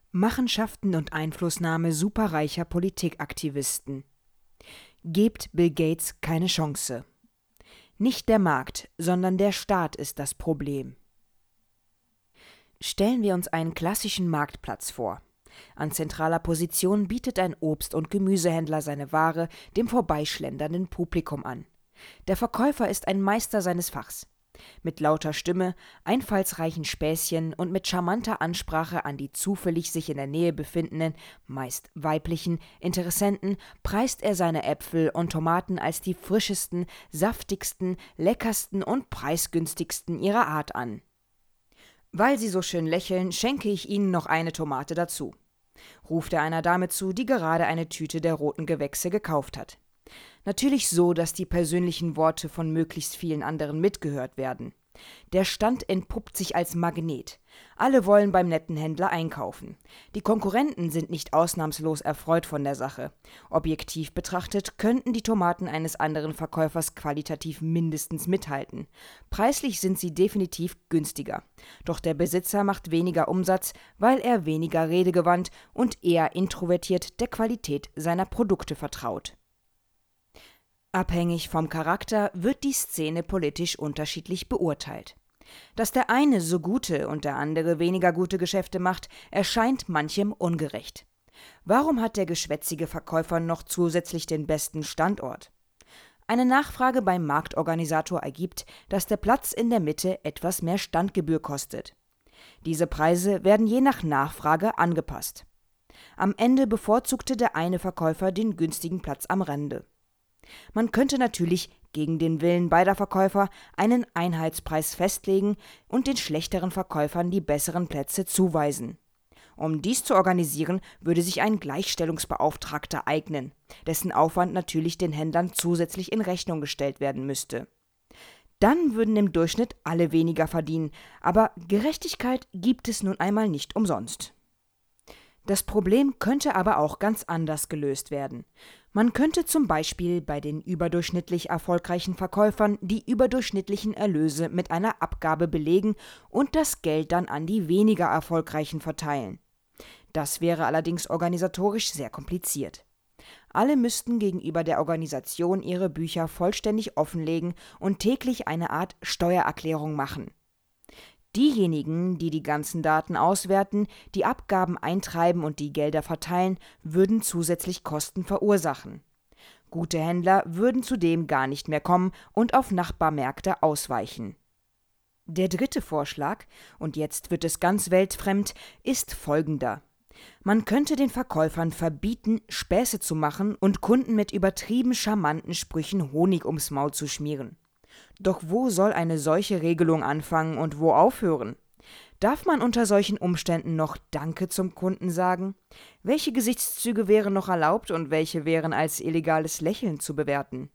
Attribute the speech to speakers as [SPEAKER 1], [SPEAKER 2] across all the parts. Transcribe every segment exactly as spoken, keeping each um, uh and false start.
[SPEAKER 1] Machenschaften und Einflussnahme superreicher Politikaktivisten. Gebt Bill Gates keine Chance. Nicht der Markt, sondern der Staat ist das Problem. Stellen wir uns einen klassischen Marktplatz vor. An zentraler Position bietet ein Obst- und Gemüsehändler seine Ware dem vorbeischlendernden Publikum an. Der Verkäufer ist ein Meister seines Fachs. Mit lauter Stimme, einfallsreichen Späßchen und mit charmanter Ansprache an die zufällig sich in der Nähe befindenden, meist weiblichen Interessenten preist er seine Äpfel und Tomaten als die frischesten, saftigsten, leckersten und preisgünstigsten ihrer Art an. »Weil Sie so schön lächeln, schenke ich Ihnen noch eine Tomate dazu«, ruft er einer Dame zu, die gerade eine Tüte der roten Gewächse gekauft hat. Natürlich so, dass die persönlichen Worte von möglichst vielen anderen mitgehört werden. Der Stand entpuppt sich als Magnet. Alle wollen beim netten Händler einkaufen. Die Konkurrenten sind nicht ausnahmslos erfreut von der Sache. Objektiv betrachtet könnten die Tomaten eines anderen Verkäufers qualitativ mindestens mithalten. Preislich sind sie definitiv günstiger. Doch der Besitzer macht weniger Umsatz, weil er weniger redegewandt und eher introvertiert der Qualität seiner Produkte vertraut. Abhängig vom Charakter wird die Szene politisch unterschiedlich beurteilt. Dass der eine so gute und der andere weniger gute Geschäfte macht, erscheint manchem ungerecht. Warum hat der geschwätzige Verkäufer noch zusätzlich den besten Standort? Eine Nachfrage beim Marktorganisator ergibt, dass der Platz in der Mitte etwas mehr Standgebühr kostet. Diese Preise werden je nach Nachfrage angepasst. Am Ende bevorzugte der eine Verkäufer den günstigen Platz am Rande. Man könnte natürlich gegen den Willen beider Verkäufer einen Einheitspreis festlegen und den schlechteren Verkäufern die besseren Plätze zuweisen. Um dies zu organisieren, würde sich ein Gleichstellungsbeauftragter eignen, dessen Aufwand natürlich den Händlern zusätzlich in Rechnung gestellt werden müsste. Dann würden im Durchschnitt alle weniger verdienen, aber Gerechtigkeit gibt es nun einmal nicht umsonst. Das Problem könnte aber auch ganz anders gelöst werden. Man könnte zum Beispiel bei den überdurchschnittlich erfolgreichen Verkäufern die überdurchschnittlichen Erlöse mit einer Abgabe belegen und das Geld dann an die weniger erfolgreichen verteilen. Das wäre allerdings organisatorisch sehr kompliziert. Alle müssten gegenüber der Organisation ihre Bücher vollständig offenlegen und täglich eine Art Steuererklärung machen. Diejenigen, die die ganzen Daten auswerten, die Abgaben eintreiben und die Gelder verteilen, würden zusätzlich Kosten verursachen. Gute Händler würden zudem gar nicht mehr kommen und auf Nachbarmärkte ausweichen. Der dritte Vorschlag, und jetzt wird es ganz weltfremd, ist folgender. Man könnte den Verkäufern verbieten, Späße zu machen und Kunden mit übertrieben charmanten Sprüchen Honig ums Maul zu schmieren. Doch wo soll eine solche Regelung anfangen und wo aufhören? Darf man unter solchen Umständen noch Danke zum Kunden sagen? Welche Gesichtszüge wären noch erlaubt und welche wären als illegales Lächeln zu bewerten?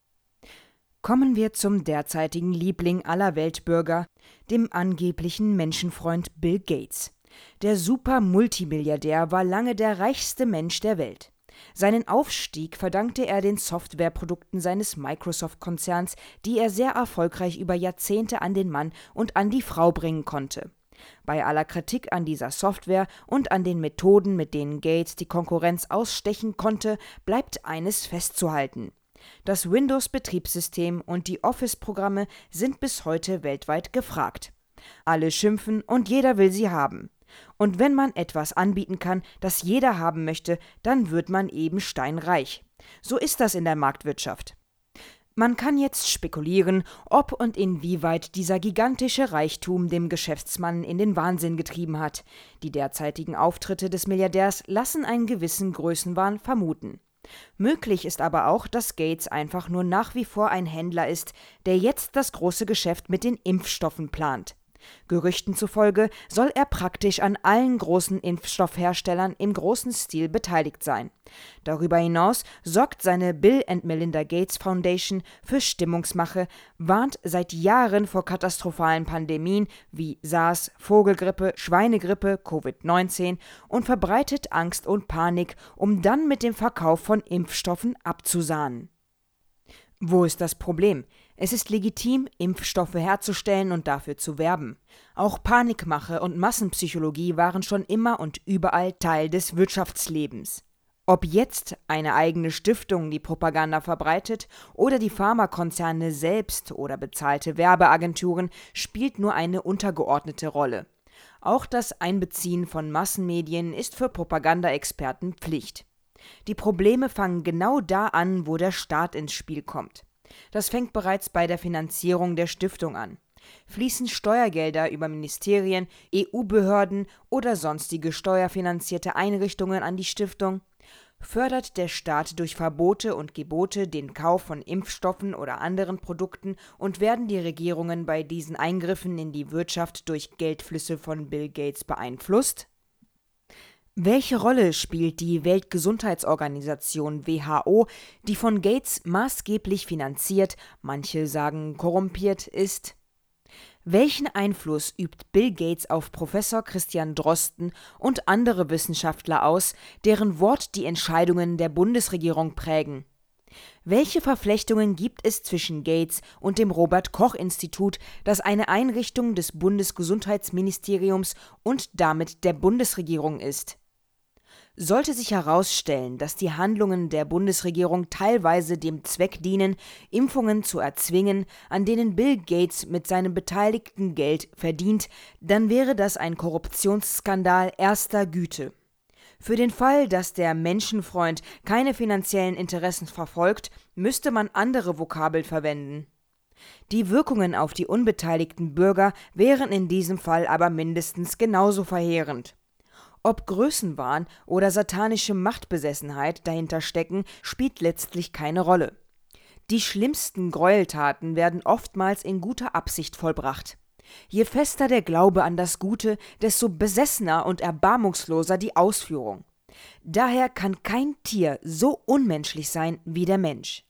[SPEAKER 1] Kommen wir zum derzeitigen Liebling aller Weltbürger, dem angeblichen Menschenfreund Bill Gates. Der Super-Multimilliardär war lange der reichste Mensch der Welt. Seinen Aufstieg verdankte er den Softwareprodukten seines Microsoft-Konzerns, die er sehr erfolgreich über Jahrzehnte an den Mann und an die Frau bringen konnte. Bei aller Kritik an dieser Software und an den Methoden, mit denen Gates die Konkurrenz ausstechen konnte, bleibt eines festzuhalten. Das Windows-Betriebssystem und die Office-Programme sind bis heute weltweit gefragt. Alle schimpfen und jeder will sie haben. Und wenn man etwas anbieten kann, das jeder haben möchte, dann wird man eben steinreich. So ist das in der Marktwirtschaft. Man kann jetzt spekulieren, ob und inwieweit dieser gigantische Reichtum dem Geschäftsmann in den Wahnsinn getrieben hat. Die derzeitigen Auftritte des Milliardärs lassen einen gewissen Größenwahn vermuten. Möglich ist aber auch, dass Gates einfach nur nach wie vor ein Händler ist, der jetzt das große Geschäft mit den Impfstoffen plant. Gerüchten zufolge soll er praktisch an allen großen Impfstoffherstellern im großen Stil beteiligt sein. Darüber hinaus sorgt seine Bill and Melinda Gates Foundation für Stimmungsmache, warnt seit Jahren vor katastrophalen Pandemien wie SARS, Vogelgrippe, Schweinegrippe, Covid neunzehn und verbreitet Angst und Panik, um dann mit dem Verkauf von Impfstoffen abzusahnen. Wo ist das Problem? Es ist legitim, Impfstoffe herzustellen und dafür zu werben. Auch Panikmache und Massenpsychologie waren schon immer und überall Teil des Wirtschaftslebens. Ob jetzt eine eigene Stiftung die Propaganda verbreitet oder die Pharmakonzerne selbst oder bezahlte Werbeagenturen, spielt nur eine untergeordnete Rolle. Auch das Einbeziehen von Massenmedien ist für Propagandaexperten Pflicht. Die Probleme fangen genau da an, wo der Staat ins Spiel kommt. Das fängt bereits bei der Finanzierung der Stiftung an. Fließen Steuergelder über Ministerien, E U-Behörden oder sonstige steuerfinanzierte Einrichtungen an die Stiftung? Fördert der Staat durch Verbote und Gebote den Kauf von Impfstoffen oder anderen Produkten und werden die Regierungen bei diesen Eingriffen in die Wirtschaft durch Geldflüsse von Bill Gates beeinflusst? Welche Rolle spielt die Weltgesundheitsorganisation W H O, die von Gates maßgeblich finanziert, manche sagen korrumpiert ist? Welchen Einfluss übt Bill Gates auf Professor Christian Drosten und andere Wissenschaftler aus, deren Wort die Entscheidungen der Bundesregierung prägen? Welche Verflechtungen gibt es zwischen Gates und dem Robert-Koch-Institut, das eine Einrichtung des Bundesgesundheitsministeriums und damit der Bundesregierung ist? Sollte sich herausstellen, dass die Handlungen der Bundesregierung teilweise dem Zweck dienen, Impfungen zu erzwingen, an denen Bill Gates mit seinem beteiligten Geld verdient, dann wäre das ein Korruptionsskandal erster Güte. Für den Fall, dass der Menschenfreund keine finanziellen Interessen verfolgt, müsste man andere Vokabeln verwenden. Die Wirkungen auf die unbeteiligten Bürger wären in diesem Fall aber mindestens genauso verheerend. Ob Größenwahn oder satanische Machtbesessenheit dahinter stecken, spielt letztlich keine Rolle. Die schlimmsten Gräueltaten werden oftmals in guter Absicht vollbracht. Je fester der Glaube an das Gute, desto besessener und erbarmungsloser die Ausführung. Daher kann kein Tier so unmenschlich sein wie der Mensch.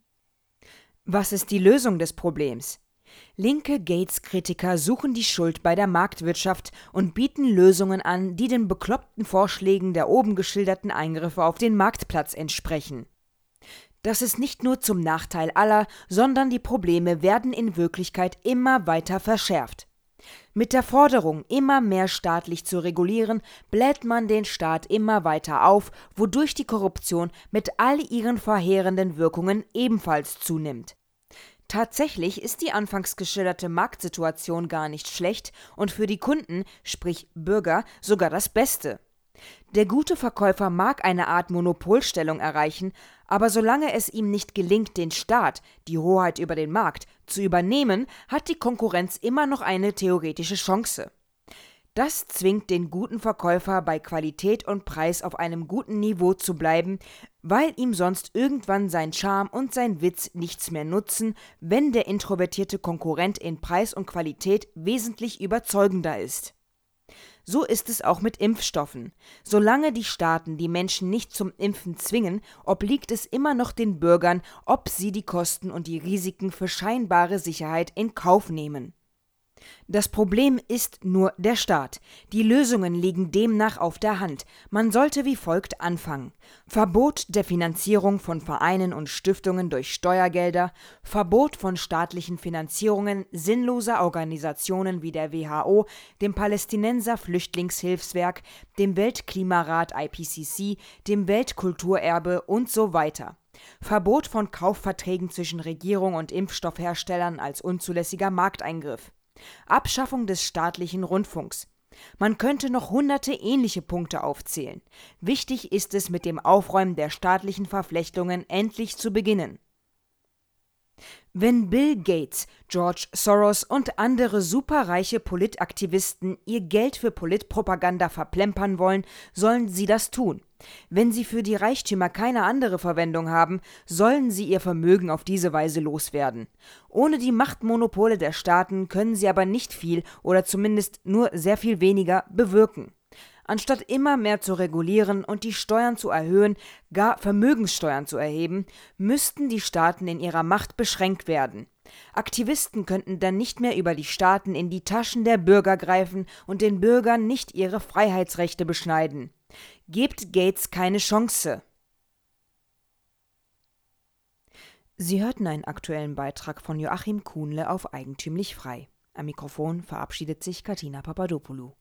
[SPEAKER 1] Was ist die Lösung des Problems? Linke Gates-Kritiker suchen die Schuld bei der Marktwirtschaft und bieten Lösungen an, die den bekloppten Vorschlägen der oben geschilderten Eingriffe auf den Marktplatz entsprechen. Das ist nicht nur zum Nachteil aller, sondern die Probleme werden in Wirklichkeit immer weiter verschärft. Mit der Forderung, immer mehr staatlich zu regulieren, bläht man den Staat immer weiter auf, wodurch die Korruption mit all ihren verheerenden Wirkungen ebenfalls zunimmt. Tatsächlich ist die anfangs geschilderte Marktsituation gar nicht schlecht und für die Kunden, sprich Bürger, sogar das Beste. Der gute Verkäufer mag eine Art Monopolstellung erreichen, aber solange es ihm nicht gelingt, den Staat, die Hoheit über den Markt, zu übernehmen, hat die Konkurrenz immer noch eine theoretische Chance. Das zwingt den guten Verkäufer bei Qualität und Preis auf einem guten Niveau zu bleiben, weil ihm sonst irgendwann sein Charme und sein Witz nichts mehr nutzen, wenn der introvertierte Konkurrent in Preis und Qualität wesentlich überzeugender ist. So ist es auch mit Impfstoffen. Solange die Staaten die Menschen nicht zum Impfen zwingen, obliegt es immer noch den Bürgern, ob sie die Kosten und die Risiken für scheinbare Sicherheit in Kauf nehmen. Das Problem ist nur der Staat. Die Lösungen liegen demnach auf der Hand. Man sollte wie folgt anfangen: Verbot der Finanzierung von Vereinen und Stiftungen durch Steuergelder, Verbot von staatlichen Finanzierungen sinnloser Organisationen wie der W H O, dem Palästinenser Flüchtlingshilfswerk, dem Weltklimarat I P C C, dem Weltkulturerbe und so weiter. Verbot von Kaufverträgen zwischen Regierung und Impfstoffherstellern als unzulässiger Markteingriff. Abschaffung des staatlichen Rundfunks. Man könnte noch hunderte ähnliche Punkte aufzählen. Wichtig ist es, mit dem Aufräumen der staatlichen Verflechtungen endlich zu beginnen. Wenn Bill Gates, George Soros und andere superreiche Politaktivisten ihr Geld für Politpropaganda verplempern wollen, sollen sie das tun. Wenn sie für die Reichtümer keine andere Verwendung haben, sollen sie ihr Vermögen auf diese Weise loswerden. Ohne die Machtmonopole der Staaten können sie aber nicht viel oder zumindest nur sehr viel weniger bewirken. Anstatt immer mehr zu regulieren und die Steuern zu erhöhen, gar Vermögenssteuern zu erheben, müssten die Staaten in ihrer Macht beschränkt werden. Aktivisten könnten dann nicht mehr über die Staaten in die Taschen der Bürger greifen und den Bürgern nicht ihre Freiheitsrechte beschneiden. Gebt Gates keine Chance. Sie hörten einen aktuellen Beitrag von Joachim Kuhnle auf Eigentümlich Frei. Am Mikrofon verabschiedet sich Katina Papadopoulou.